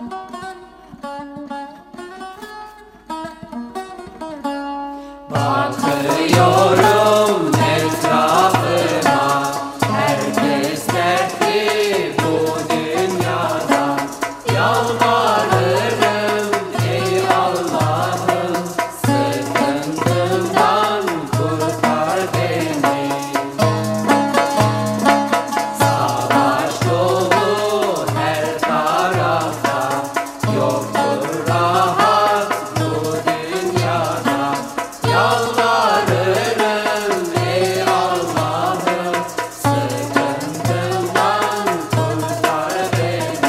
Bakıyorum etrafıma, herkes dertli bu dünyada. Yalvarırım ey Allah'ım, sıkıntımdan kurtar beni. Savaş dolu her tarafta, yoktur rahat bu dünyada. Yalvarırım ey Allah'ım, sıkıntımdan kurtar beni.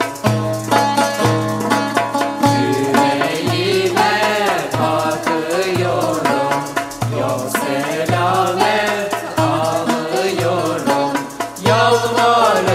Yüreğime bakıyorum, yok selamet alıyorum. Yalvarırım